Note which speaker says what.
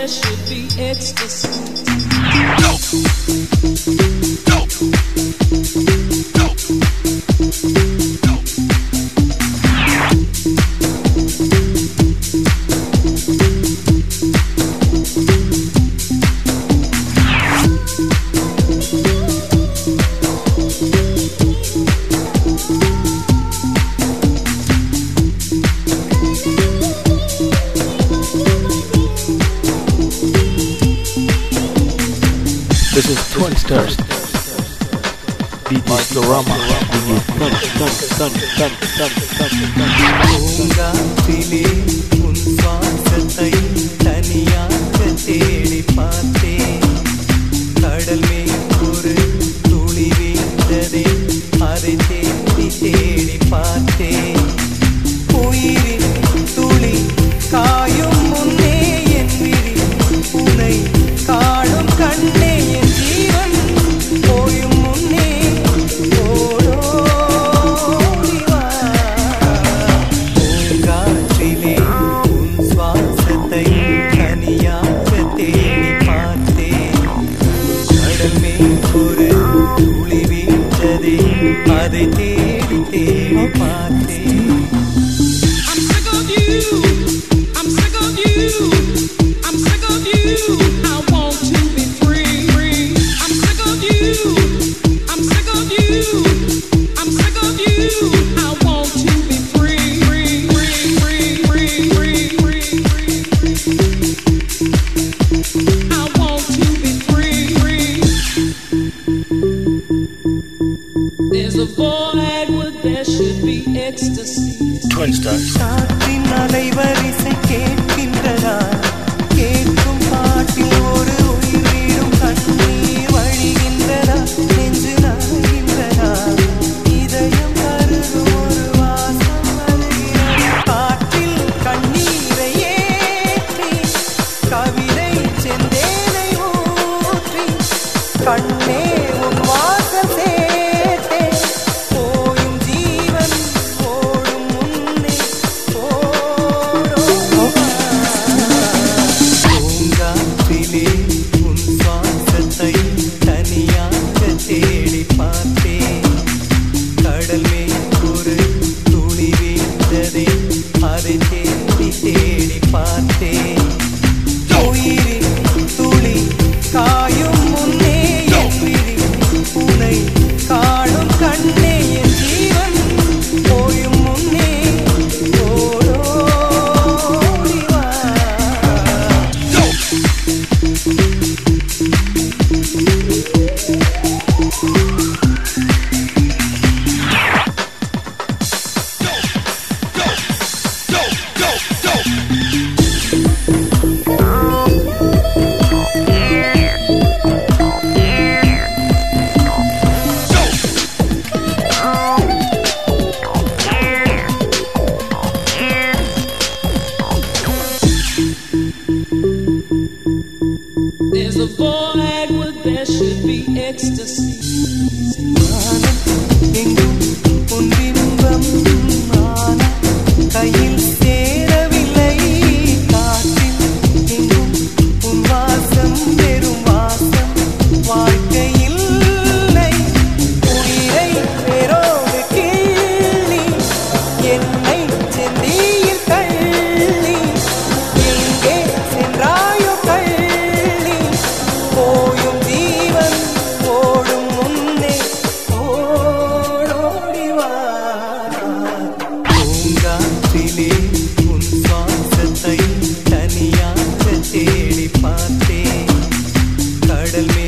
Speaker 1: there should be ecstasy.
Speaker 2: This is Twin Stars, DJ Storama,
Speaker 3: பூங்காற்றிலே உன் சுவாசத்தை தனியாக தேடி பார்த்தேன். கடல் மேல் ஒரு துளி வீழ்ந்ததே, அதை தேடி தேடி பார்த்தேன். உயிரின் துளி காயும் முன்னே என் விழி உனை காணும் கண்ணே. அதை தேடி தேடி பார்த்தேன்.
Speaker 1: I'm sick of you, I'm sick of you, I'm sick of you, I want to be free. I'm sick of you, I'm sick of you, I'm sick of you, I want to be free. I want to be free. There's a void where there should be ecstasy.
Speaker 2: Twin Stars.
Speaker 3: காற்றின் அலைவரிசை கேட்கின்றதா? கேட்கும் பாட்டில் ஒரு உயிர் வீடும் கண்ணீர் வழிகின்றதா? நெஞ்சு நனைகின்றதா? இதயம் கருதும் ஒரு வாசம் வருகிறதா? காற்றில் கண்ணீரை ஏற்றி கவிதை செந்தேனை ஊற்றி கண்ணே உன் வாசல் சேர்த்தேன். போயும் ஜீவன் ஓடும் முன்னே பூங்காற்றிலே உன் சுவாசத்தை தனியாக தேடி பார்த்தேன். கடல் மேல் ஒரு துளி வீழ்ந்ததே, அதை தேடி தேடி பார்த்தேன். உயிரின் துளி காயும் முன்னே என் விழி உனை காணும் கண்ணே. என் ஜீவன் போயும் முன்னே ஓடோடி வா.
Speaker 1: There's a void where there should be ecstasy.
Speaker 3: எங்கும் உன் பிம்பம் ஆனா கையில் சேரவில்லை. காற்றில் எங்கும் உன் வாசம் வெறும் வாசம் வாழ்க்கையில் இல்லை. உயிரை வேரோடு கிள்ளி என்னை செந்தியில் தள்ளி எங்கே சென்றாயோ தள்ளி போயும் ஜீவன் ஓடும் முன்னே ஓடோடி வா. பூங்காற்றிலே உன் சுவாசத்தை தனியாக தேடி பார்த்தேன். கடல்